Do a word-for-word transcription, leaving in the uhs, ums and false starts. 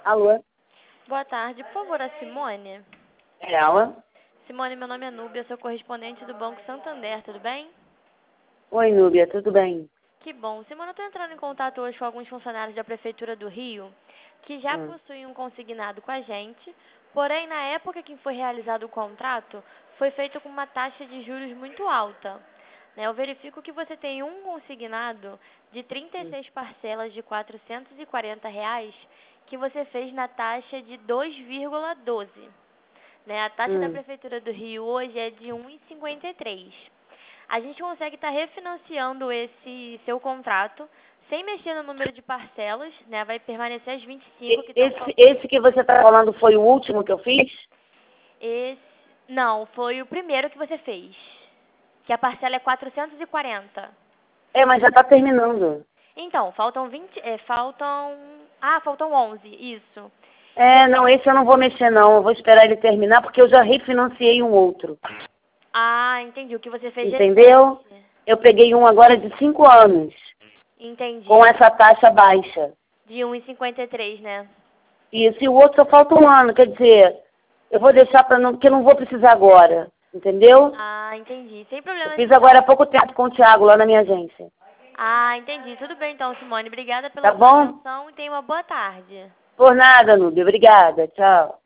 Alô? Boa tarde, por favor, a Simone. É ela? Simone, meu nome é Núbia, sou correspondente do Banco Santander, tudo bem? Oi, Núbia, tudo bem? Que bom. Simone, eu estou entrando em contato hoje com alguns funcionários da Prefeitura do Rio que já Hum, possuem um consignado com a gente, porém, na época que foi realizado o contrato, foi feito com uma taxa de juros muito alta. Né, eu verifico que você tem um consignado de trinta e hum, seis parcelas de quatrocentos e quarenta reais que você fez na taxa de dois vírgula doze. Né? A taxa da hum. Prefeitura do Rio hoje é de um vírgula cinquenta e três. A gente consegue estar refinanciando esse seu contrato sem mexer no número de parcelas, né? Vai permanecer as vinte e cinco E- que estão Esse, faltando. esse que você está falando foi o último que eu fiz? Esse... Não, foi o primeiro que você fez. Que a parcela é quatrocentos e quarenta. É, mas já está terminando. Então, faltam vinte, é, faltam... Ah, faltam onze, isso. É, não, esse eu não vou mexer não. Eu vou esperar ele terminar porque eu já refinanciei um outro. Ah, entendi. O que você fez recente. Entendeu? Eu peguei um agora de cinco anos, com Entendi. essa taxa baixa. De um vírgula cinquenta e três, né? E esse outro só falta um ano, quer dizer, eu vou deixar para não, porque eu não vou precisar agora. Entendeu? Ah, entendi. Sem Eu problemas fiz agora há então. pouco tempo com o Thiago lá na minha agência. Ah, entendi. Tudo bem então, Simone. Obrigada Tá pela sua bom? atenção e tenha uma boa tarde. Por nada, Núbia. Obrigada. Tchau.